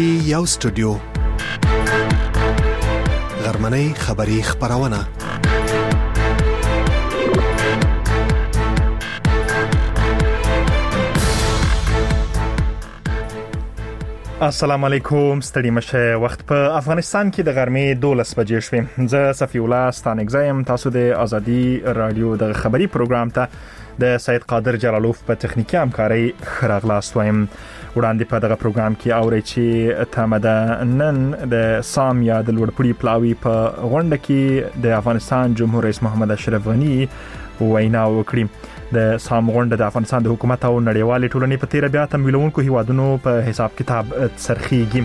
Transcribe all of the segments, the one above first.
کې یو سټوډیو غرمنۍ خبری خبرونه السلام علیکم ستړي مشه وخت په افغانستان کې د غرمې 12 بجې شوې زه صفی الله ستانګزایم تاسو د ازادي رادیو د خبري پروګرام ته د سید قادر جلالوف په تخنیکی همکاري خراغلاست وایم وړاندې په دغه پروګرام کې اوري چې تمه نن د سام یا د لوړپوړي پلاوي په غونډه کې د افغانستان جمهور رئیس محمد اشرف غنی وینا وکړي د سام غونډه د افغانستان د حکومت او نړیوال ټولنې په تیر بیا تمویلونکو هیوادونو په حساب کتاب سرخیږي.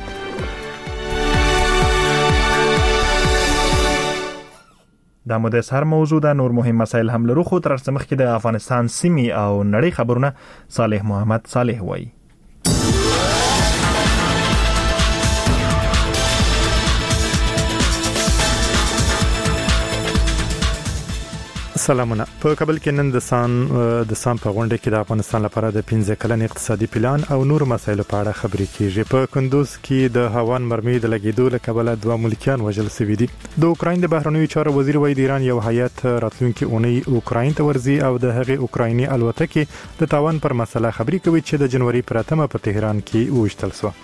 دا مو د سر موضوع ده. نور مهم مسایل هم لرو خو تر څه مخکې د افغانستان سیمې او نړۍ خبرونه صالح محمد صالح وایي. سلامونه. په کابل کې نن د سام په غونډه کې د افغانستان لپاره د 15 کلن اقتصادي پلان او نور مسایلو په اړه خبرې کیږي. په کندوز کې د هوان مرمۍ د لګیدو له کبله 2 ملکیان وژل شوي دي. د اوکراین د بهرنیو چارو وزیر وایي د ایران یو هیئت راتلونکي اونۍ اوکراین ته ورځي او د هغې اوکرایني الوتکې د تاوان پر مسله خبرې کوي چې د جنوري پر 8 په تهران کې وشتل شو.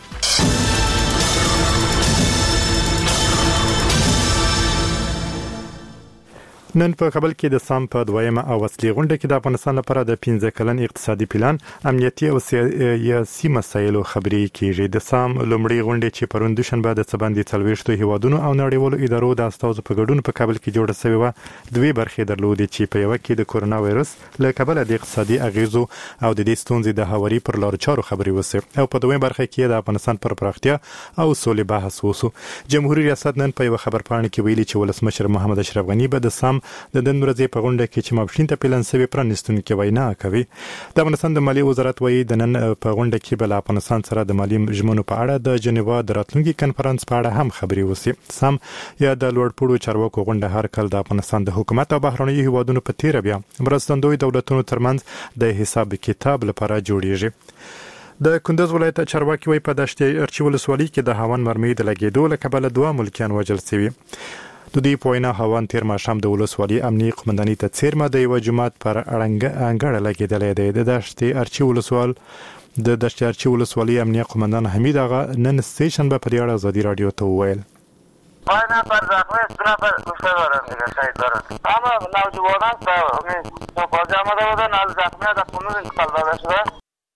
نن په کابل کې د سام په دویمه او اصلي غونډه کې د افغانستان لپاره د 15 کلن اقتصادي پلان، امنیتي او سیاسي مسایلو خبرې کیږي. د سام لومړی غونډه چې پرون دوشنبه د سباندې 40 هیوادونو او نړیوالو ادارو د استازو په ګډون په کابل کې جوړه شوې و. دوی برخې درلودې چې په یو کې د کورونا وایرس له کبله د اقتصادي اغیزو او د دې ستونزې د هواري پر لارو چارو خبرې وسه او په دویمه برخه کې د افغانستان پر پراختیا او سولې بحث وسو. جمهوریت ریاست نن په یو خبرپاڼه کې ویلي چې ولسمشر محمد اشرف غنی به د سام د نن ورځې په غونډه کې چې مابشین ته پلان سوي پرانستونکو وینا کوي. د افغانستان د مالی وزارت وایي د نن په غونډه کې بل افغانستان سره د مالی ژمنو په اړه د جنیوا د راتلونکي کانفرنس په اړه هم خبرې وسي. سام یا د لوړپوړو چارواکو غونډه هر کله د افغانستان د حکومت او بهرنیو هیوادونو په تیر بیا مرستندوی دولتونو ترمنځ د حساب کتاب لپاره جوړیږي. د کندوز ولایت چارواکي وایي په دشت ارچی ولسوالۍ کې د هوان مرمۍ د لګیدو له کبله 2 ملکیان وژل شوي. د دې پوینا هوان تیر ماښام د ولسوالۍ امنیه قومندانۍ ته څیرمه د یو جماعت پر انګړ لګیدلې ده. د دشت ارچی ولسوالۍ امنیه قومندان حمید آغا نن سټیشن په اړه ازادي رادیو ته وویل. پاینا پر زخمه نفر مستوارن دیگه شاید دارن اما نوجوانان با پاجامه دادن از زخمه در خونه انتقال شده.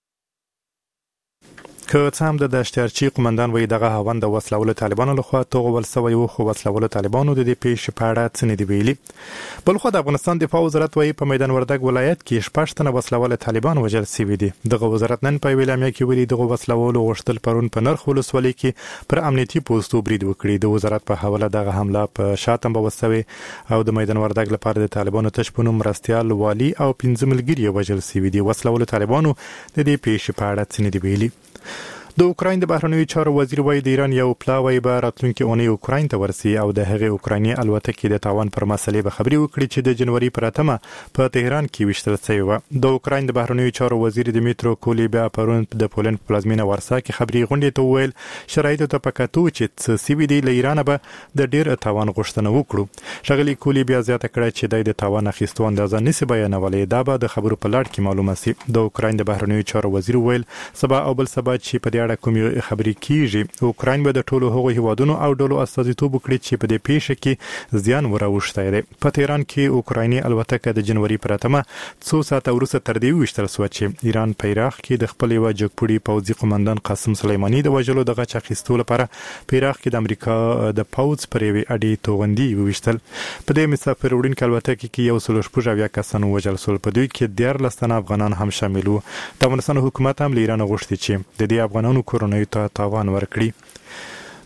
که څه هم د دشتارچی قومندان وایي دغه هوان د وسلهوالو طالبانو لخوا توغول شوی و خو وسلهوالو طالبانو د دې پیښې په اړه څه نه دی ویلي. بلخو د افغانستان دفاع وزارت وایي په میدان وردګ ولایت کې 6 تنه وسلهوال طالبان وژل شوي دي. دغه وزارت نن په ویلامیا کې ویلي دغه وسلهوالو غوښتل پرون په نرخ ولسوالۍ کې پر امنیتي پوسټو برید وکړي. د وزارت په حواله دغه حمله په شاتم وسوي او د میدان وردګ لپاره د طالبانو تشپونو مرستيال والی او 15 ملګری وژل شوي دي. وسلهوالو طالبانو د دې پیښې په اړه څه نه دی ویلي. د اوکراین د بهرنیو چارو وزیر وایي د ایران یو پلاوی به راتلونکي اونۍ اوکراین ته ورسي او د هغې اوکرایني الوتکې د تاوان پر مسلې به خبرې وکړي چې د جنوري پر 8 په تهران کې وشتل شوی و. د اوکراین د بهرنیو چارو وزیر دمیترو کولیبا پرون د پولند پلازمینه ورسا کې خبري غونډې ته وویل شرایط ته پکاتو چې سی وی دی له ایران به د ډیر تاوان غوښتنه وکړو. شغلی کولیبا زیاته کړه چې د تاوان اخیستو اندازه نسی بیانولې دا به د خبرو په لړ کې معلومه سي. د اوکراین د بهرنیو چارو وزیر وویل سبا او بل سبا چې په دې اړه کوم خبرې کیږي اوکراین به د ټولو هغو هیوادونو او ډلو استازیتوب وکړي چې په دې پیښه کې زیان وراوښتی دی. په تهران کې اوکرایني الوتکه د جنوري پر 8 څو ساعته وروسته تر دې وشتل شو چې ایران په عراق کې د خپل یو جګپوړي پوځي قومندان قاسم سلیمانی د وژلو د غچ اخیستو لپاره په عراق کې د امریکا د پوځ پر یوې اډې توغندي وشتل. په دې مسافر وړونکي الوتکه کې 116 کسان وژل شول. په دوی کې 14 تنه افغانان هم شامل وو. د افغانستان حکومت هم له ایران غوښتي چې د دې افغانانو کورنۍ ته تاوان ورکړي.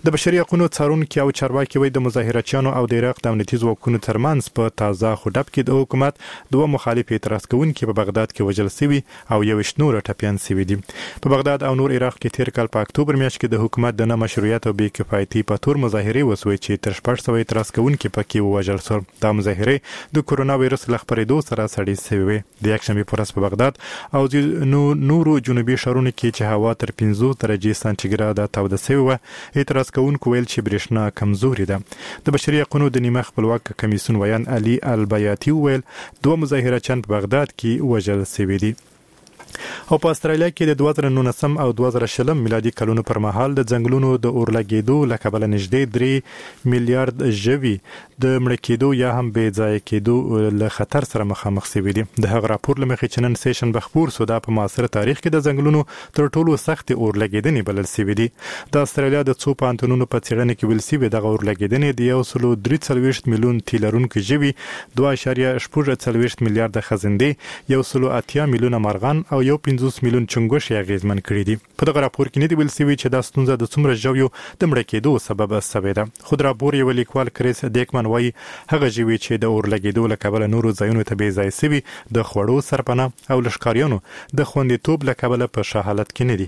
د بشري حقوقو څارونکو او چارواکي وایي د مظاهراتچیانو او د عراق د امنیتي ځواکونو ترمنځ په تازه خډب کې د حکومت دوه مخالف اعتراض کوونکي په بغداد کې وژل شوي او 21 نور ټپيان شوي دي. په بغداد او نور عراق کې تیر کال په اکتوبر میاشت کې د حکومت د نه مشروعیت او بې کفایتي په تور مظاهره وسوي چې تر 400 اعتراض کوونکي پکې وژل شول. دا مظاهره د کورونا وایرس له خپرېدو سره سړې شوې. د یکشنبه پر ورځ په بغداد او نورو جنوبي ښارونو کې چې هوا تر 50 درجې سانتیګراډ تاوده شوې و، اعتراض کوونکو ویل چې برېښنا کمزوري ده. د بشري حقوقو د نیمه خپلواک کمیسیون ویان علي البیاتی ویل دوه مظاهرچیان په بغداد کې وژل شوي دي. او په استرالیا کې د 2019 او 2020 میلادي کلونو پر مهال د ځنګلونو د اورلګېدو له کبله نږدې 3 میلیارډ ژوي د مړ کېدو یا هم بې ځای کېدو له خطر سره مخامخ شوي دي. د هغه راپور له مخې چې نن سیشن بخپور سودا په معاصر تاریخ کې د ځنګلونو تر ټولو سخت اورلګېدنې بلل شوي دي. د استرالیا د څو پانتونونو په څېړنه کې ویل شوي دغه اورلګېدنې د 143 میلیون تیلرونکو ژوي 2.48 میلیارډ خزندې 180 میلیونه مرغان او 50 میلیون چنګوښې اغیزمن کړي دي. په دغه راپور کې نه دی ویل شوی چې دا ستونزه د څومره ژویو د مړه کېدو سبب شوې ده. خو د راپور یو لیکوال کریس دیکمن وایي هغه ژوي چې د اورلګېدو له کبله نورو ځایونو ته بې ځای شوي د خوړو سرپناه او لښکاریانو د خوندیتوب له کبله په ښه حالت کې نه دي.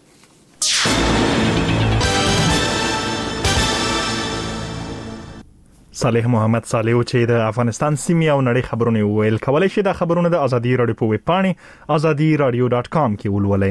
صالح محمد صالح چې د افغانستان سیمې او نړۍ خبرونه ویل کولای شي د خبرونه د ازادي رادیو په ویب پاڼه azadiradio.com کې ولولئ.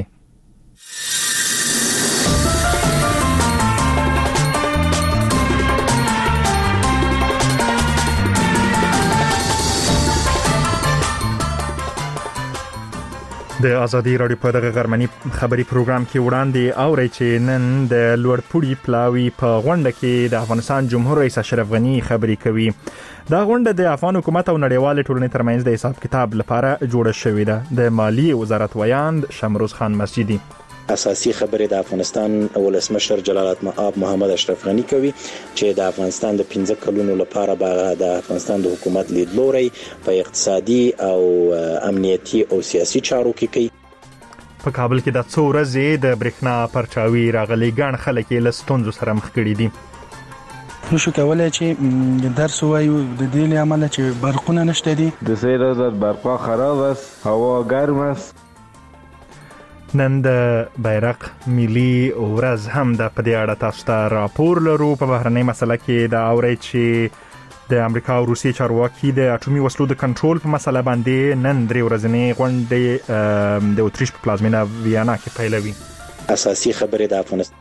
د ازادي رادیو په دغه غرمنی خبري پروګرام کې وړاندې اوري چې نن د لوړپوړي پلاوی په غونډه کې د افغانستان جمهور رئیس اشرف غنی خبري کوي. دا غونډه د افغان حکومت او نړیوال ټولنې ترمنځ د حساب کتاب لپاره جوړه شوې ده. د مالیې وزارت ویان شمروز خان مسجدي اساسي خبره د افغانستان ولسمشر جلال المآب محمد اشرف غنی کوي چې د افغانستان د 15 کلونو لپاره به د افغانستان د حکومت لیدلوري په اقتصادي او امنیتي او سیاسي چارو کې کوي. په کابل کې د څو ورځې د برېښنا پرچاوي راغلي ګڼ خلک له ستونزو سره مخ کړي دي. نو شو کولای چې درس وایو د دې لامل چې برقونه نشته دي. د سیر از برقا خراب است، هوا گرم است. نن د بیرق ملي ورځ هم د پدې اړه تاسو ته راپور لرو. په بهرنۍ مسله کې د اوري چې د امریکا او روسیې چارواکي د اټومي وسلو د کنټرول په مسله باندې نن درې ورځې غونډه د اتریش په پلازمینه ویانا کې پیلوي. اساسي خبره د افغانستان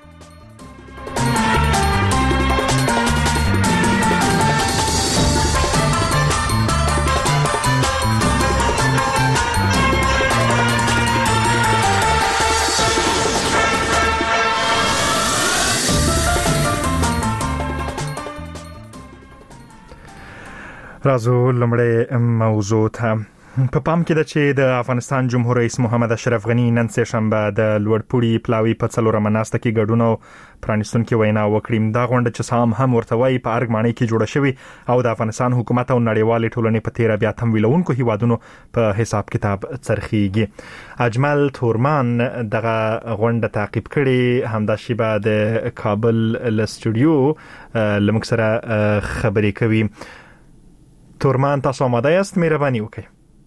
رازو لمړی موضوع ته په پام کې ده چې د افغانستان جمهور رئیس محمد اشرف غنی نن سه شنبه د لوړپوړي پلاوی په څلورمه ناسته کې ګډون او پرانیستونکو وینا وکړي. دا غونډه چې سام هم ورته وایي په ارګمانۍ کې جوړه شوې او د افغانستان حکومت او نړیوال ټولنې په تیر بیا تم ویلونکو هیوادونو په حساب کتاب څرخيږي. اجمل تورمان دغه غونډه تعقیب کړي. همدا شیبه د کابل ل سټوډیو لمک سره خبرې کوي. تورمان تاسو آماده است؟ مهرباني وکړئ.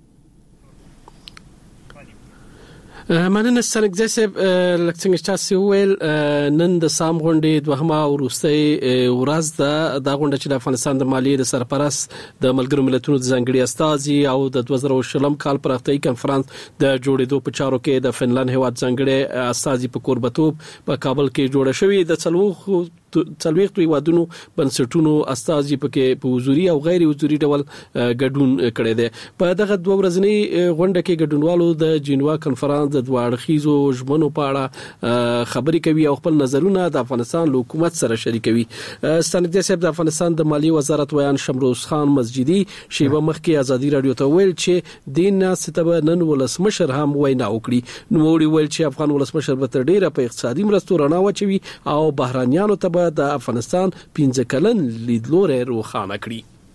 مننه سنګزه صاحب لکه څنګه چې ویل نن د سام غونډې دوهمه او وروستۍ ورځ ده. دا غونډه چې د افغانستان د مالیې د سرپرست د ملګرو ملتونو د ځانګړي استازي او د 2020 کال پر اختیاري کنفرانس د جوړېدو په چارو کې د فنلند هیواد ځانګړي استازي په کوربتوب په کابل کې جوړه شوې. د څلويخت هیوادونو بنسټونو استازي پکې په حضوري او غیر حضوري ډول ګډون کړي دي. په دغه دوه ورځنی غونډه کې ګډونوالو د جنیوا کنفرانس د دواړخیزو ژمنو په اړه خبرې کوي او خپل نظرونه د افغانستان حکومت سره شریکوي. ستنګدې صاحب د افغانستان د مالیې وزارت ویان شمروز خان مسجدي شیبه مخکې ازادي رادیو ته ویل چې دین ستبه نن ولسمشر هم وینا وکړي. نو ویل چې افغان ولسمشر به تر ډیره په اقتصادي مرستو رڼا واچوي او بهرانيانو ته د افغانستان 15 کلن لیدلوري روښانه کړي.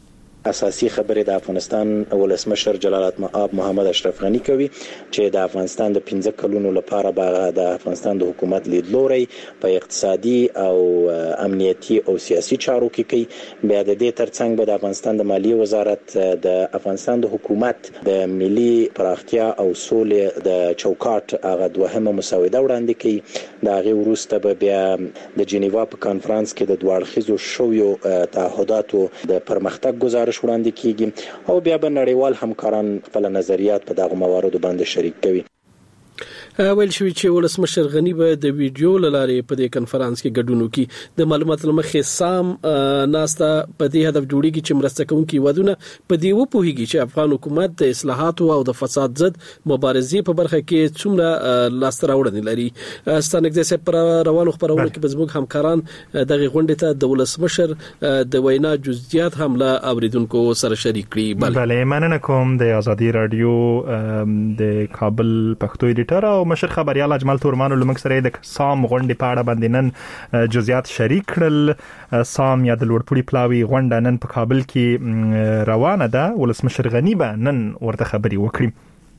اساسي خبرې د افغانستان ولسمشر جلال الدین محمد اشرف غنی کوي چې د افغانستان د 15 کلونو لپاره د افغانستان د حکومت لیدلوري په اقتصادي او امنیتي او سیاسي چارو کې کوي. بیا د دې ترڅنګ به د افغانستان د مالیې وزارت د افغانستان د حکومت د ملي پراختیا او سولې د چوکاټ هغه دوهمه مسوده وړاندې کوي. دا غي وروسته به بیا د جنیوا په کانفرنس کې د دوړخیزو شویو تعهداتو د پرمختګ گزارش وړاندې کیږي او بیا به نړیوال همکاران خپل نظریات په دغه مواردو باندې شریک کوي. ویل شوی چې ولسمشر غنی به د ویډیو لارې په دې کانفرنس کې ګډون وکړي. د معلوماتو لمخې سام ناستا په دې هدف جوړیږي چې مرسته کوونکي ودونه په دې وپوهیږي چې افغان حکومت د اصلاحاتو او د فساد ضد مبارزې په برخه کې څومره لاس راوړنې لري. ستانګ د پر روانو خبرونه کې زموږ همکاران دغه غونډې ته د ولسمشر د وینا جزئیات هم له اوریدونکو سره شریک کړي. بله مننه کوم د ازادي رادیو د کابل پښتو ایډیټر او مشر خبريال اجمل تورمان لمک سره د سام غونډې په اړه باندې نن جزئیات شریک کړل. سام یا د لوړپوړي پلاوي غونډه نن په کابل کې روانه ده. ولسمشر غنی به نن ورته خبري وکړي.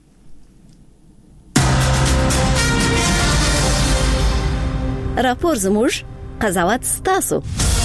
راپور زموږ قضاوت ستاسو.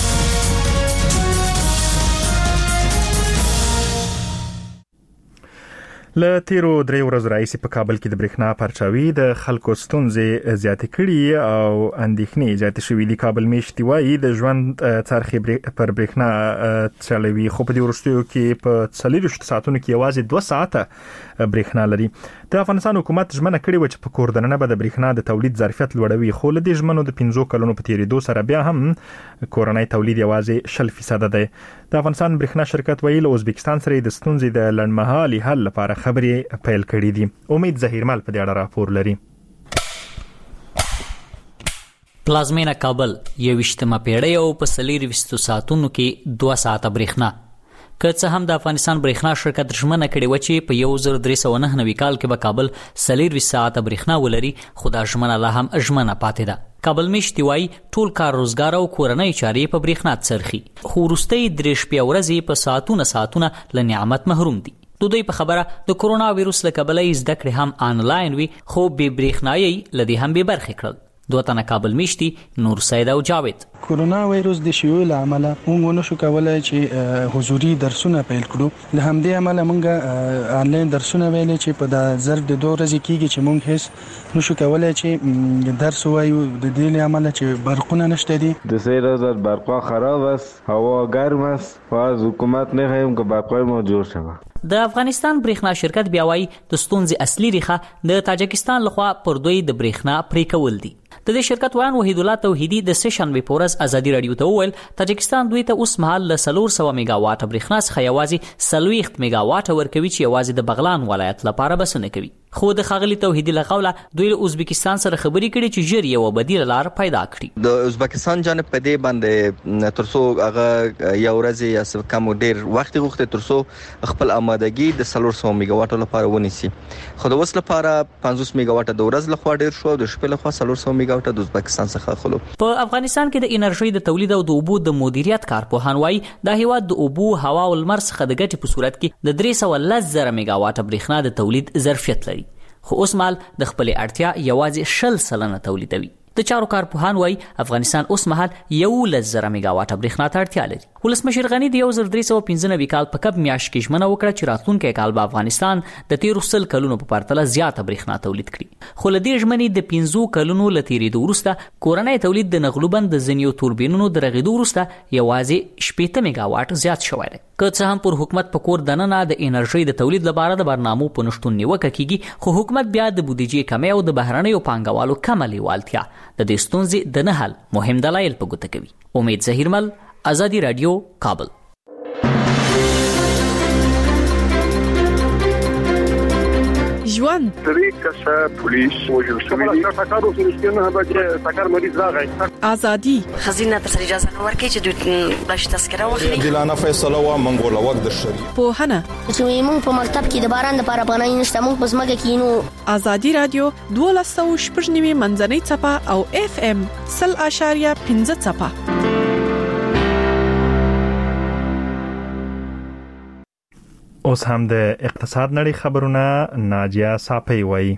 له تیرو 3 ورځو راځي په کابل کې د برېښنا پرچاوي د خلکو ستونزې زیاتې کړي او اندېښنې زیاتې شوې دي. کابل میشتي وایي د ژوند څرخې پر برېښنا چلوي خو په دې وروستیو کې په 40 ساعتونو کې یوازې 2 ساعته برېښنا لري. د افغانستان حکومت ژمنه کړې و چې په کوردننه به د برېښنا د تولید ظرفیت لوړوي خو له دې ژمنو د 15 کلونو په تیریدو سره بیا هم کورنۍ تولید یوازې 0% دی. د افغانستان برېښنا شرکت ویل ازبکستان سره د ستونزې د لړمحالي حل لپاره خبرې پیل کړې دي. امید ظهیرمل په دې اړه راپور لري. پلازمینه کابل 21مه پیړۍ او په 24 ساعتونو کې 2 ساعته برېښنا. که څه هم د افغانستان برېښنا شرکت ژمنه کړې و چې په 1399 کال کې به کابل 24 ساعته برېښنا ولري خو دا ژمنه لا هم ژمنه پاتې ده. کابل میشتي وایي ټول کار روزګار او کورنۍ چارې په برېښنا څرخي خو وروستۍ 3 ورځې په ساعتونه له نعمت محروم دي. دوی په خبره د کرونا وایروس له کبله زده کړې هم آنلاین وي خو به برېښنايي لدی هم به برخه کړل. دوه تنه کابل میشتي نور سید او جاوید. کرونا وایروس د شیوع له امله موږ نشو کولای چې حضوري درسونه پیل کړو. له همدې امله موږ آنلاین درسونه ویل چې په د ظرف د 2 ورځې کېږي چې موږ هیڅ نشو کولای چې درس وایو د دې له امله چې برقونه نشته دي. د سیرازت برقا خراب است، هوا گرم است و از حکومت نخواهیم که برقای ما جور شود. د افغانستان برېښنا شرکت بیا وایي د ستونزې اصلي ریښه د تاجکستان لخوا پر دوی د برېښنا پرې کول دي. د دې شرکت وایي وحید الله توحیدی د سشنبه پورز ازادي رادیو ته وویل تاجکستان دوی ته اوس مهال له 400 میگاواټ برېښنا څخه یوازې 40 میگاواټ ورکوي چې یوازې د بغلان ولایت لپاره بسنه کوي. خو د خاغلی توحیدی له قوله دوی له ازبکستان سره خبرې کړي چې ژر یو بدیل لار پیدا کړي. د ازبکستان جانب په دې باندې ترڅو هغه یو ورځ یا څه کم ډیر وخت غوښته ترڅو خپل آمادګي د 400 میگاواټ لپاره ونیسي. خو د وس لپاره 50 میگاواټ د ورځ لخوا ډیر شو د شپې لخوا 400 میگاواټ د ازبکستان څخه خلو. په افغانستان کې د انرژي د تولید او د اوبو د مدیریت کارپوهان وایي د هیواد د اوبو هوا او لمر څخه د ګټې په صورت کې د 310 میگاواټ برېښنا د تولید ظرفیت لري خو اوس مال د خپل اړتیا یوازې 0% تولیدوي. د چارو کارپوهان وایي افغانستان اوس مهال 110 میگاواټ برېښنا ته اړتیا لري. ولسمشر غنی د 1395 کال په کب میاشت کې ژمنه وکړه چې راتلونکي کال به افغانستان د 13 کلونو په پرتله زیاته برېښنا تولید کړي. خو له دې ژمنې د 15 کلونو له تیریدو وروسته کورنۍ تولید د نغلوبند د زنیو توربینونو د رغیدو وروسته یوازې 80 میگاواټ زیات شوی دی. که څه هم پر حکومت په کور دننه د انرژي د تولید لپاره د برنامو په نشټون نیوکه کیږي خو حکومت بیا د بودیجې کمی او د بهرنیو پانګوالو کمه لیوالتیا د دې ستونزې د نه حل مهم دلایل په ګوته کوي. امید ظهیرمل، ازادي رادیو، کابل. ژوند طریقه پولیس وجل شوی سکارو سنستنه به سکار مریض راغی. ازادي خزینه تر اجازه ورکړي چې دوی بلش تذکره واخلي. دلانه فیصله و منګول وخت د شری پوهنه چې موږ په مکتب کې د باران لپاره پناه نشته موږ په زمګه کې نو. ازادي رادیو 12.9 منځنۍ چپه او FM 0.5 چپه. اوس هم د اقتصاد نړۍ خبرونه ناجیه صافی وایي.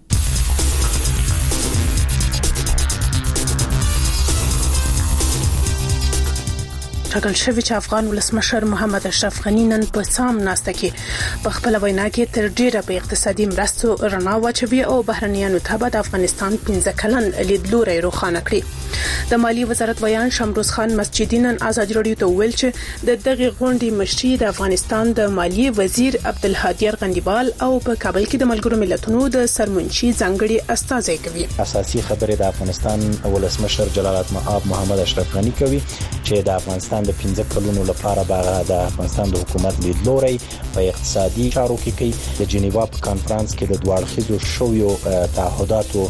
ټاکل شوی چې افغان ولسمشر محمد اشرف غنی نن په سام ناسته کې په خپل وینا کې تر ډیره په اقتصادي مرستو رڼا واچوي او بهرنیانو ته د افغانستان 15 کلن لیدلوري روښانه کړي. د مالی وزارت ویان شمروز خان مسجدي نن آزاد رادیو ته ویل چې د دغه غونډې مشري د افغانستان د مالی وزیر عبدالهادي ارغندیوال او په کابل کې د ملګرو ملتونو د سرمنشي ځانګړي استازي کوي. اساسي خبره د افغانستان ولسمشر جلال المآب محمد اشرف غنی کوي چې د افغانستان د 15 کلونو لپاره د افغانستان د حکومت لیدلوري په اقتصادي چارو کې کوي. د جنیوا په کانفرنس کې د دوه اړخیزو شویو تعهداتو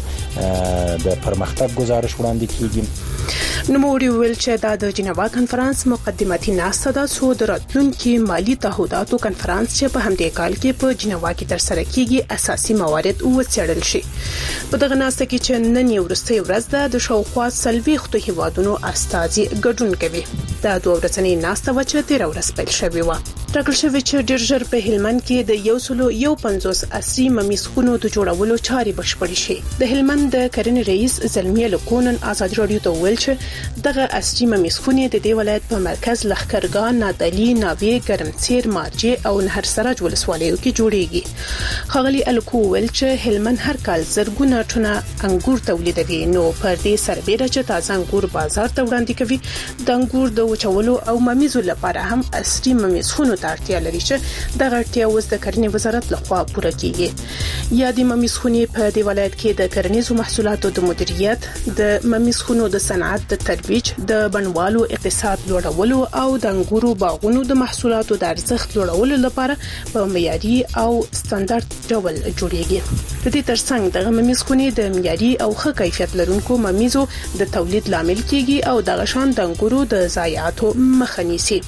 د پرمختګ گزارش وړاندې کیږي. نوموړي ویل چې د جنیوا کانفرنس مقدماتي ناسته ده چې د راتلونکي مالی تعهداتو کانفرنس چې په همدې کال کې په جنیوا کې ترسره کیږي اساسي موارد وڅېړل شي. په دغه ناسته کې چې نن یو وروستۍ ورځ ده د شاوخوا 40 هیوادونو استازي ګډون کوي. دا دوه ورځنۍ ناسته و چې 13 ورځې پیل شوې و. ټاکل شوی چې ډېر ژر په هلمند کې د 150 عصري ممیزخونو د جوړولو چارې بشپړې شي. د هلمند د کرنې رئیس زلمیه لکونن آزاد رادیو ته ویل چې دغه عصري ممیزخونې د دې ولایت په مرکز لښکرګاه، نادعلي، ناوې، ګرمسیر، مارجې او نهر سراج ولسوالیو کې جوړیږي. خغلی الکو ویل چې هلمند هر کال زرګونه ټنه انګور تولیدوي، نو پر دې سربېره چې تازه انګور بازار ته وړاندې کوي د انګور د وچولو او ممیزو لپاره هم عصري ممیزخونو ته اړتیا لري چې د اړتیا اوس د کرنې وزارت لخوا پوره کیږي. یا د ممیزخونې په دې ولایت کې د کرنیزو محصولاتو د مدیریت، د ممیزخونو د صنعت د ترویج، د بڼوالو اقتصاد لوړولو او د انګورو باغونو د محصولاتو د ارزښت لوړولو لپاره په معیاري او ستاندرد ډول جوړیږي. د دې ترڅنګ د ممیزخونې د معیاري او ښه کیفیت لرونکو ممیزو د تولید لامل کیږي او د غشان د انګورو د ضایعاتو مخه نیسي.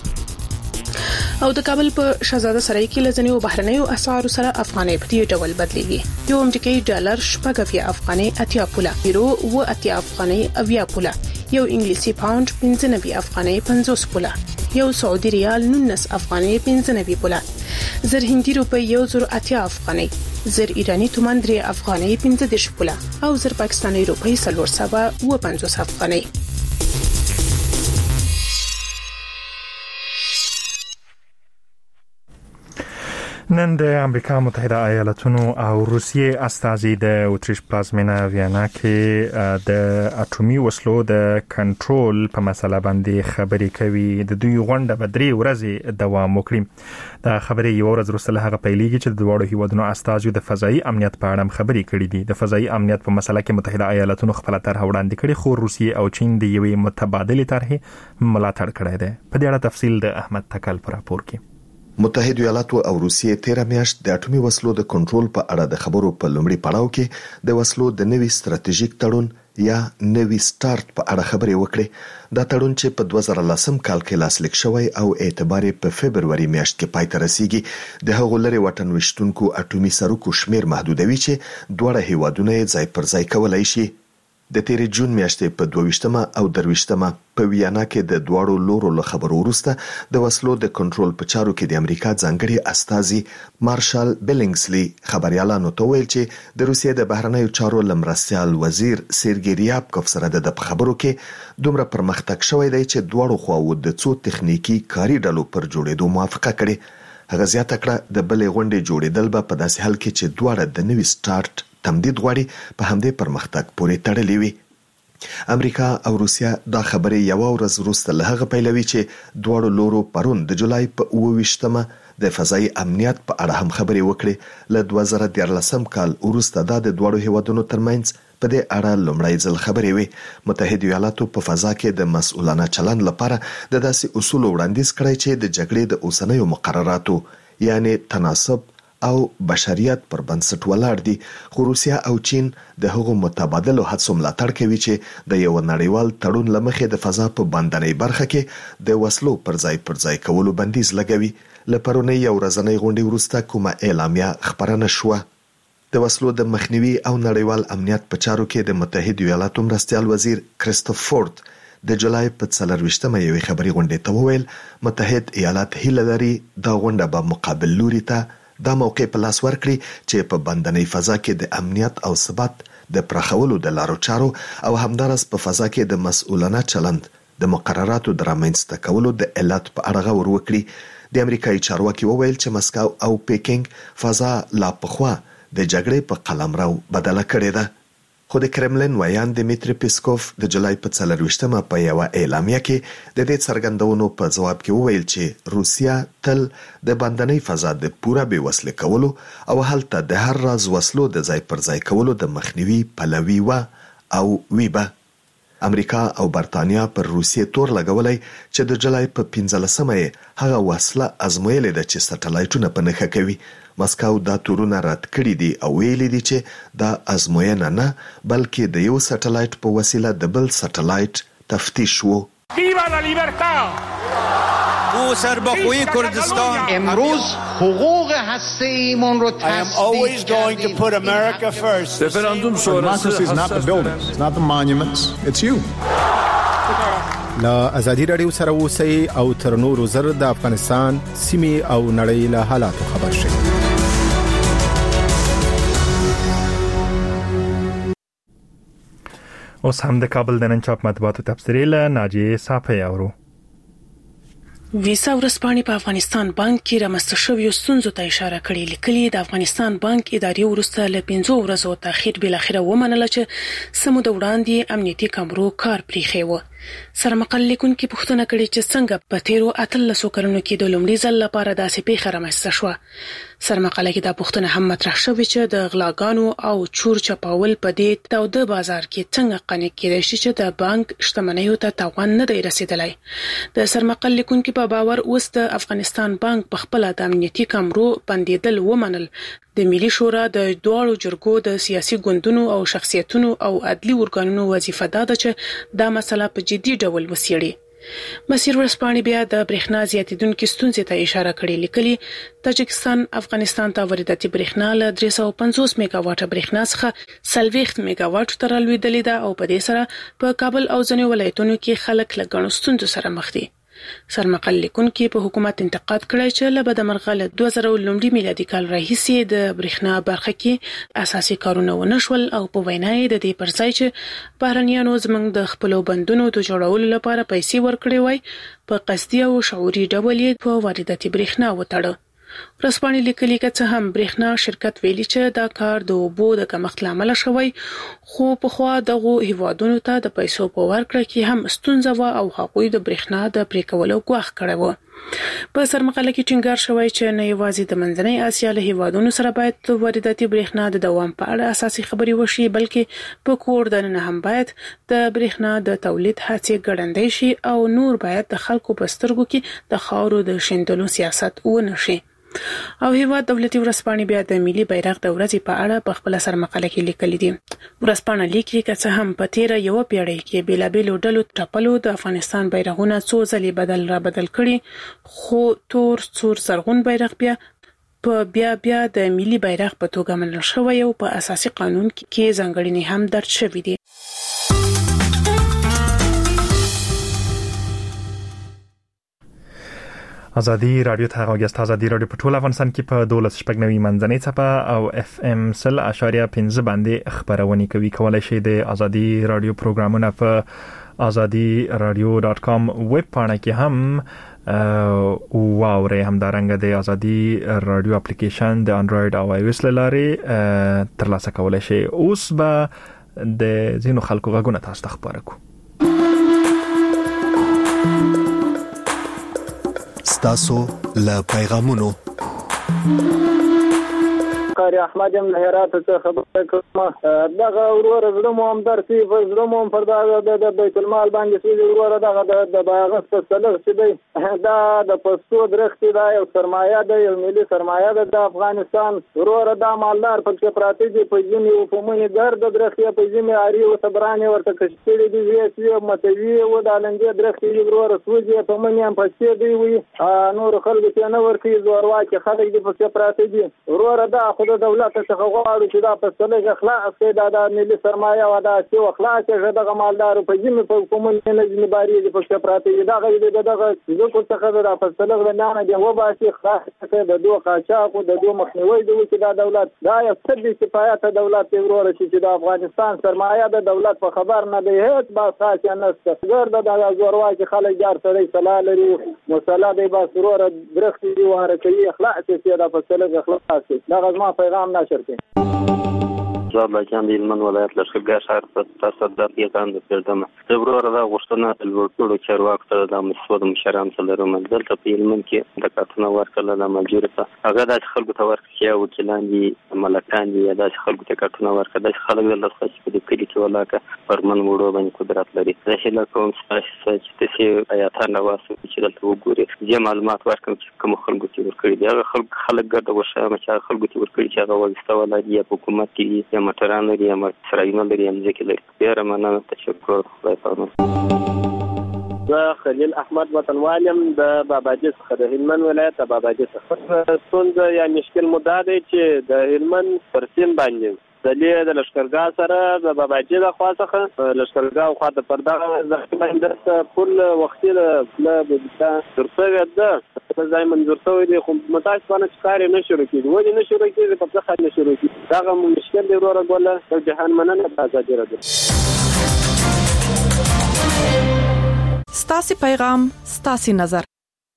او د کابل په شهزاده سرای کې لزنیو بهرنیو اسعارو سره افغانۍ په دې ډول بدلیږي. یو امریکایي ډالر شپږ افغانۍ 80 پوله، یورو و 80 افغانۍ 90 پوله، یو انګلیسي پاوند 95 افغانۍ 50 پوله، یو سعودي ریال 19 افغانۍ 95 پوله، زر هندي روپی 1080 افغانۍ، زر ایرانی تومان 3 افغانۍ 15 پوله او زر پاکستاني روپی 450 افغانۍ. نن د امریکا متحده ایالاتونو او روسیې استازي د اوتریش پلازمینه ویانا کې د اټومي وسلو د کنټرول په مسله باندې خبرې کوي. د دوی غونډه به 3 ورځې دوام وکړي. دا خبرې یو ورځ وروسته هغه پیلېږي چې د دوه هیوادونو استازو د فضایي امنیت په اړه خبرې کړې دي. د فضایي امنیت په مسله کې متحده ایالاتونو خپل طرح وړاندې کړې، خو روسیې او چین د یوې متبادلې طرحې ملاتړ کړی دی. په دې اړه تفصیل د احمد تکل پر راپور کې. متحده ایالاتو او روسیې 13 میاشت د اټومي وسلو د کنټرول په اړه د خبرو په لومړي پړاو کې د وسلو د نوي ستراتیژیک تړون یا نوي سٹارټ په اړه خبرې وکړې. دا تړون چې په 2010 کال کې لاسلیک شوی او اعتبار په فبرवरी میاشت کې پای ته رسیږي، د هغو لري وطن وشتونکو اټومي سرکو شمیر محدودوي چې دوه هیوادونه ځای پر ځای کولای شي. د تیرې جون میاشتې په 22مه او 23مه په ویانا کې د دواړو لورو له خبرو وروسته د وسلو د کنټرول په چارو کې د امریکا ځانګړي استازي مارشال بیلینګسلی خبريالانو ته ویل چې د روسیې د بهرنیو چارو لمرستیال وزیر سرګی ریابکوف سره د خبرو کې دومره پرمختګ شوی دی چې دواړو خواو د څو تخنیکی کاري ډلو پر جوړېدو موافقه کړې. هغه زیاته کړه د بلې غونډې جوړېدل به په داسې حال کې چې دواړه د نوي سٹارټ تمدید غواړي په همدې پرمختګ پورې تړلې وي. امریکا او روسیا دا خبرې یو ورځ وروسته له هغه پیلوي چې دواړو لورو پرون د جولای په 28مه د فضایي امنیت په اړه هم خبرې وکړې. له 2013 کال وروسته دا د دواړو هیوادونو ترمنځ په دې اړه لومړی ځل خبرې وي. متحده ایالاتو په فضا کې د مسؤلانه چلند لپاره د داسې اصول وړاندیز کړی چې د جګړې د اوسنیو مقرراتو یعنی تناسب او بشریت پر بنسټ ولاړ دي، خو روسیا او چین د هغو متبادلو هڅو ملاتړ کوي چې د یو نړیوال تړون لمخې د فضا په باندنۍ برخه کې د وسلو پر ځای کولو بندیز لګوي. لپرونی یو ورځنۍ غونډې وروسته کومه اعلامیه خبرنه شوه. د وسلو د مخنیوي او نړیوال امنیت په چارو کې د متحده ایالاتو مرستیال وزیر کریستوف فورد د جولای په 24مه یوې خبري غونډې ته وویل متحد ایالات هیله لري دا غونډه به مقابل لوري ته دا موقع په لاس ورکړي چې په بندنۍ فضا کې د امنیت او ثبات د پراخولو د لارو چارو او همدارس په فضا کې د مسؤلانه چلند د مقرراتو د رامنځته کولو د علت په اړه غور وکړي. د امریکایي چارواکي وویل چې مسکو او پیکینګ فضا لا پخوا د جګړې په قلمرو بدله کړې ده. خو د کرملین ویان دمیتری پیسکوف د جولای په 24مه په یو اعلامیه کې د دې څرګندونو په جواب کې وویل چې روسیا تل د بندنۍ فضا د پوره بې وسلې کولو او هلته د هر راز وسلو د ځای پر ځای کولو د مخنیوي پلوي و او ویبه. امریکا او برتانیا پر روسیې تور لګولای چې د جولای په 15مه هغه وسله ازمویلې ده چې سټلایټونه په نښه کوي. مسکو دا تورونه رد کړی دي او ویلي دي چې دا ازموینه نه بلکې د یو سټلایټ په وسیله د بل سټلایټ تفتیش وو. ویوا لا لیبرتا او سربخوی کردستان امروز حقوق هسته‌ایمون رو تصدیق کردیم. رفراندوم شورای is not the buildings, it's not the monuments, it's you. لا ازادي رادیو سره اوسئ او تر نورو زر د افغانستان سیمې او نړۍ له حالاتو خبر شئ. اوس هم د کابل د نن چاپ مطبوعاتو تبصرې له ناجیه صافی اورو. ویسا ورسپانې په افغانستان بانک کې رامنځته شویو ستونزو ته اشاره کړې. لیکلي د افغانستان بانک ادارې وروسته له 5 ورځو تاخیر بل اخره ومنله چې سمو د وړاندې امنیتي کامرو کار پریښی و. سرمقل لیکونکو پوښتنه کړې چې څنګه په تیرو 13 کلونو کې د لومړي ځل لپاره داسې پیښه رامنځته شوه. سرمقله کې دا پوښتنه هم مطرح شوې چې د غلاګانو او چور چپاول په دې تاوده بازار کې څنګه قانع کېدای شي چې د بانک شتمنیو ته تاوان نه دی رسیدلی. د سرمقل لیکونکو په باور اوس د افغانستان بانک په خپل د امنیتي کامرو بندیدل ومنل. د ملي شورا د دوړو جرګو د سیاسي ګوندونو او شخصیتونو او عدلي ورګانونو وظیفه ده چې دا مسله په جدي ډول وڅېړي. مسیر ورسپانې بیا د برېښنا زیاتیدونکو ستونزې ته اشاره کړې. لیکلي تاجکستان افغانستان ته وارداتي برېښنا له 350 میگا واټه برېښنا څخه 40 میگا واټ ته رالوېدلې ده او په دې سره په کابل او ځینو ولایتونو کې خلک له ګڼو ستونزو سره مخ دي. سرمقل لیکونکو په حکومت انتقاد کړی چې له بدمرغه له 2000 میلادي کال راهیسې د برېښنا برخه کې اساسي کارونه ونشول او په وینا یې د دې پرځای چې بهرنیانو زموږ د خپلو بندونو د جوړولو لپاره پیسې ورکړې وای په قصدي او شعوري ډول یې په وارداتي برېښنا وتړه. ورسپانې لیکلي که څه هم برېښنا شرکت ویلي چې دا کار د اوبو د کمښت لامل شوی خو په خوا دغه هیوادونو ته د پیسو په ورکړه کې هم ستونزه و او هغوی د برېښنا د پریکولو غوښ کړی و. په سرمقله کې ټینګار شوی چې نه یوازې د منځنۍ اسیا له هیوادونو سره باید د وارداتي برېښنا د دوام په اړه اساسي خبرې وشي بلکې په کور دننه هم باید د برېښنا د تولید هڅې ګړندۍ شي او نور باید د خلکو په سترګو کې د خاورو د شیندلو سیاست ونه شي. او هیواد دولتي ورسپانې بیا د ملي بیرغ د ورځې په اړه په خپل سرمقله کې لیکلي دي. ورسپانه لیکي که څه هم په تیره یو پیړۍ کې بیلابېلو ډلو ټپلو د افغانستان بیرغونه څو ځلې بدل کړي خو تور سور زرغون بیرغ بیا د ملي بیرغ په توګه منل شوی او په اساسي قانون کې ځانګړنې هم درج شوې دي. ازادي رادیو ته غوښتل ازادي رادیو په ټول افغانستان کې په 12.9 منځنۍ څپه او FM 100.5 باندې خبرونه کوي. کولای شئ د ازادي رادیو پروګرامونه په azadi.radio.com ویب پاڼه کې هم واوري. همدارنګه د ازادي رادیو اپلیکیشن د انډراید او iOS لارې ترلاسه کولای شئ. اوس به د زینو خلکو غږونه تاسو ته خبرو کوو. ستاسو له پیغامونو قاری احمد یم له هرات څخه خبره کوم. دغه ورور زړه مو هم درسي زړه مو هم پر د بیت المال باندې سوي ورور دغه د باغ څخه چې دی دا د پښتو درخت دی یو سرمایه دی یو ملي سرمایه ده د افغانستان. ورور دا مالدار پکې پراته دي په ځینې او په مونږ ګرد درخت په ځینې اړي او صبرانه ورته کشتي دي وی متوي او د لنګي درخت دی ورور سوځي په مونږ هم پښې دی وي نور خلک ته نه ورکی زور واکه خلک دي پکې پراته دي. ورور دا خود دولت څخه غواړو چې دا فصله اخلاص کې دا ملي سرمایه او دا چې اخلاص کې دغه مالدار په ځینې په کومل نه ځنباري د پښه پراته دا غوډي دغه ځکه څخه دا فصله غنانه دی و باسي خاص د دوه قاچاق او د دوه مخنیوي د چې دا دولت دا یو څه کفایت دولت ورور چې د افغانستان سرمایه د دولت په خبر نه دی هیڅ با خاص نه ست ګرد د زورواکي خلک جار سره صلاح لري مصالحه دی با سرور درختي دی وهره کوي اخلاص کې دا فصله اخلاص دا غزما پیغام نشر کوي جواب لاجان د هلمند ولایت لښکرګاه ښار ته صدر یقان د پردمه زبرور دا غوښتنه د ورټولو چارواکو ته د مسعود مشران سره لرم دلته په هلمند کې د کارتونه ورکړل د ملجوره هغه د خلکو ته ورکړي او وکیلان دي ملکان دي د خلکو ته کارتونه ورکړل د خلک د لاسه په دې کې ولاکه پرمن وړو باندې قدرت لري د هله کوم چې تاسو آیاتانه واسو چې دلته وګوري چې معلومات ورکړم چې کوم خلکو ته ورکړي دي هغه خلک ګرځي وشه چې خلکو ته ورکړي چې هغه ولسته ولادي په حکومت کې مټران لري یا سرایونه لري هم ځکه لري بیا مننه تشکر خدای پامه زه خلیل احمد وطنوالم د باباجي څخه د هلمند ولایت د باباجي څخه ستونزه یا مشکل مدعا دی چې د هلمند پر سیم باندې د لښکرګاه سره د باباجي د خوا څخه لښکرګاه خوا د پرده باندې پل وختي له ترڅو د ځای منظور شوی دی خو متاسفانه چې کار نه شروع کیږي ولې نه شروع کیږي په ځخه نه شروع کیږي دا غو مشکل دی وروره ګوله د جهان مننه تازه راځي ستاسي پیغام ستاسي نظر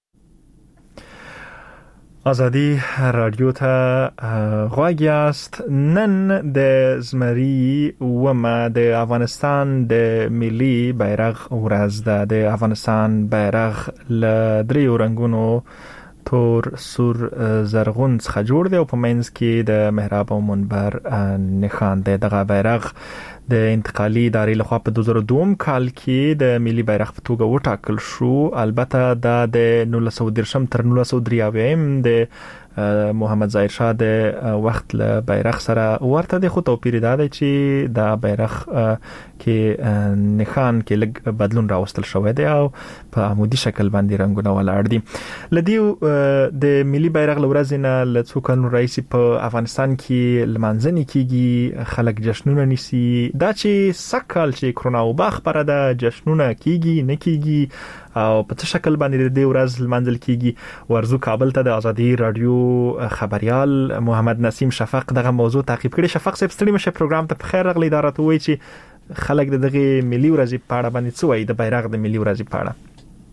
ازادي رادیو ته غواګیاست نن د زمری ومه د افغانستان د ملي بیرغ ورځ ده د افغانستان بیرغ ل دریو رنگونو تور سور زرغون څخه جوړ دی او په منځ کې د محراب او منبر نښان دی دغه بیرغ د انتقالي ادارې لخوا په 2002 کال کې د ملي بیرغ په توګه وټاکل شو البته د 1913 تر 1923 د محمد ظاهر شاه د وخت له بیرغ سره ورته د خو توپیر دی چې د بیرغ کې نښان کې لږ بدلون راوستل شوی دی او په عمودي شکل باندې رنگونه ولاړ دي لدی د ملي بیرغ لورځ نه لڅو کلونو رئیس په افغانستان کې لمانځنې کیږي خلک جشنونه نیسي دا چې سکهال چې کرونا وباخ پر د جشنونه کیږي نه کیږي او په څه شکل باندې د ورځ لمانځل کیږي ورزو کابل ته د ازادي رادیو خبريال محمد نسیم شفق دغه موضوع تعقیب کړي شفق صاحب ستړي مشه پروګرام ته بخیر غلي اداره ته وایي چې خلک دغه ملي ورځ په اړه باندې څه وایي د بیرغ د ملي ورځ په اړه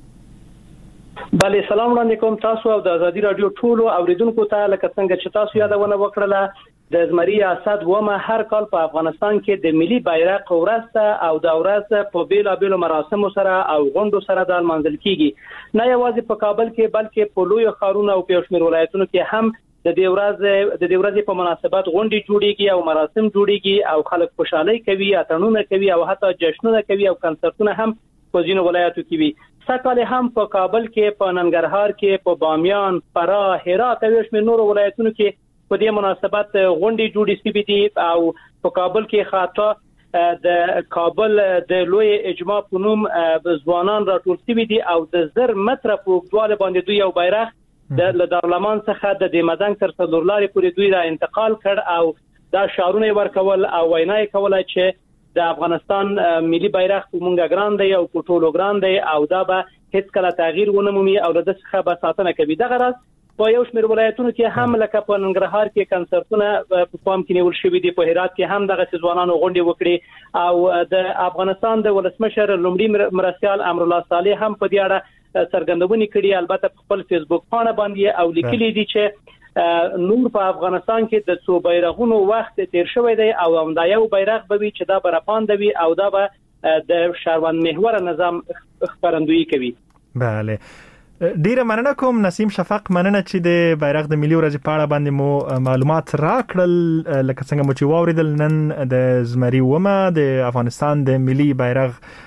بله سلام علیکم تاسو او د ازادي رادیو ټولو اوریدونکو ته لکه څنګه چې تاسو یادونه وکړه د زمری اسد ومه هر کال په افغانستان کې د ملي بیرغ ورځ او د ورځ په بیلابېلو مراسمو سره او غونډو سره د منځل کیږي نه یوازې په کابل کې بلکې په لوی ښارونو او په شمېر ولایتونو کې هم د دې ورځې په مناسبت غونډې جوړیږي او مراسم جوړیږي او خلک خوشحالي کوي اتڼونه کوي او حتی جشنونه کوي او کنسرتونه هم په ځینو ولایتو کې وي سکهال هم په کابل کې په ننګرهار کې په بامیان فراه هرات او شمېر نورو ولایتونو کې په دې مناسبت غونډې جوړې شوې دي او په کابل کې خاطر د کابل د لوی اجماع په نوم ځوانان راټول شوي دي او د 1000 متره په اوږدوالی باندې دوی یو بیرغ د دارالمان څخه د دمدنګ تر څلورلارې پورې دوی را انتقال کړ او دا شعارونه ورکول او وینای کول چې د افغانستان ملي بیرغ مونږه ګران دی او ټولو ګران دی او دا به هیڅ کله تغییر ونه مومي او د څخه به ساتنه کوي دغه راز په یو شمېر ولایتونو کې هم لکه په ننګرهار کې کنسرتونه په پام کې نیول شوي دي په هرات کې هم دغه ځوانانو غونډې وکړي او د افغانستان د ولسمشر لومړي مرستیال امرالله صالح هم په دې اړه څرګندونې کړي البته په خپل فیسبوک پاڼه باندې او لیکلي دي چې نور په افغانستان کې د څو بیرغونو وخت تیر شوی دی او همدا یو بیرغ به وي چې دا برپاندوي او دا به د شهروند محور نظام خبرندویي کوي بله ډیره مننه کوم نسیم شفق مننه چې د بیرغ د ملي ورځ په اړه باندې مو معلومات راکړل لکه څنګه مو چې واوریدل نن د زمری ومه د افغانستان د ملي بیرغ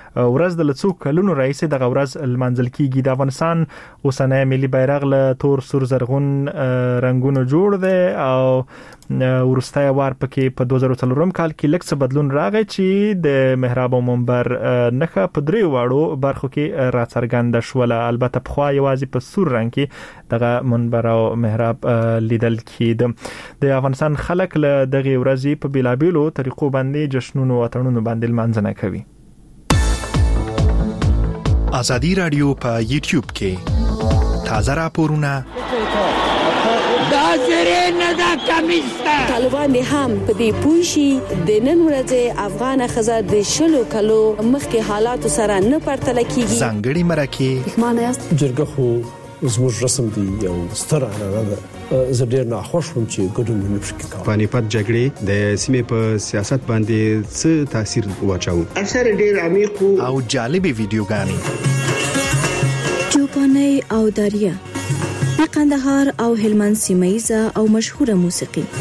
ورځ د لڅو کلونو رئیس د غورز المنزل کیږي. د افغانستان اوسنۍ ملي بیرغ له تور سور زرغون رنگونو جوړ دی او ورستای وار پکې په 2004 کال کې لکه بدلون راغی چې د محراب او منبر نخه په درې واړو برخو کې راڅرګند شول. البته په خوا یوازې په سور رنگ کې دغه منبر او محراب لیدل کېد. د افغانستان خلک له دغه ورځې په بیلابیلو طریقو باندې جشنونو او اتڼونو باندې لمانځنه کوي. ازادي رادیو په یوټیوب کې تازه راپورونه طالبان هم په دې پوښي د نن ورځې افغان خزه د شلو کلو مخکې حالات سره نه پرتل کیږي. ځانګړي مرکه معنی جرګه خو زموږ رسم دی یو ستر عنعنه ده. زه ډیر ناخوښ وم چې ګډون نه پکې کوم. پانیپت جګړې د سیمې په سیاست باندې څه تاثیر واچاو؟ اثر ډیر عمیق او جالبې ویډیوګانې چوپاني او داریا د قندهار او هلمند سیمه ییزه او مشهوره موسیقي